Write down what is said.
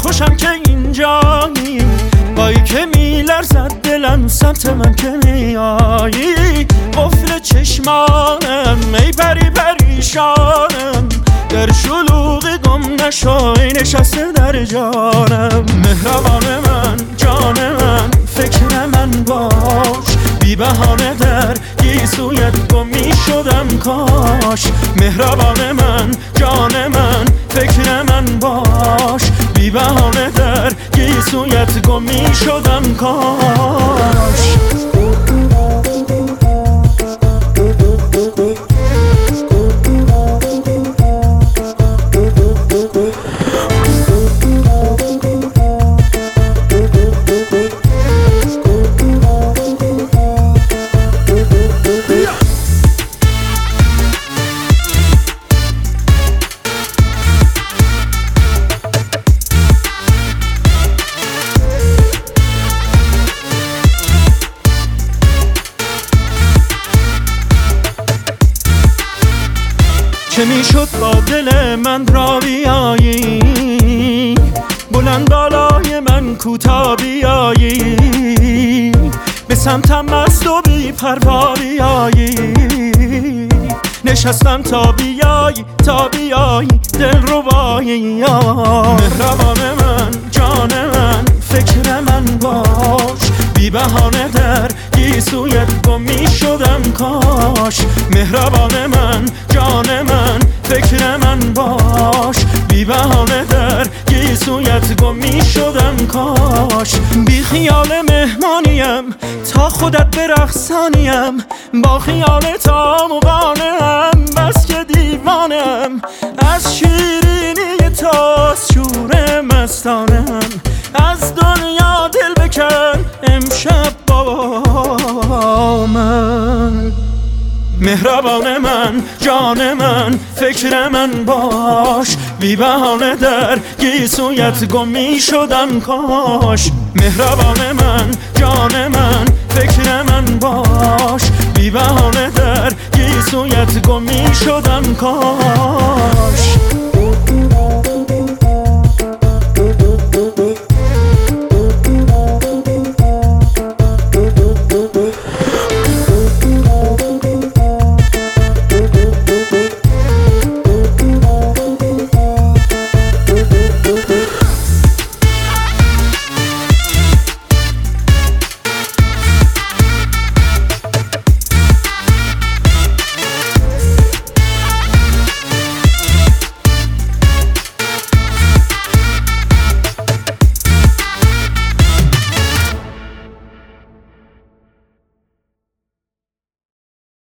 خوشم که اینجایی، بایی که میلرزد دلم سمت من که میایی. قفل چشمانم ای پری پریشانم، در شلوغ گم نشو ای نشسته در جانم. مهربان من جان من فکر من باش، بی بهانه در گیسویت گم می شدم کاش. مهربان من جان من فکر من باش، بی بهانه در گیسویت گم می شدم کاش. چه میشد با دل من را بیایی، بلند بالای من کوتا بیایی، به سمتم مست و بی پروا بیایی. نشستم تا بیایی تا بیایی دل ربایی. مهربان من جان من فکر من باش، بی بهانه در گیسویت گم می شدم کاش. مهربان من جان من فکر من باش، بی بهانه در گیسویت گم می شدم کاش. بی خیال مهمانیم تا خودت برقصانیم، با خیال تا مقانم بس که دیوانم. از شیرینی تا شور مستانم، از دنیا دل بکن امشب با من. مهربان من جان من فکر من باش، بی بهانه در گیسویت گم می شدم کاش. مهربان من جان من فکر من باش، بی بهانه در گیسویت گم می شدم کاش.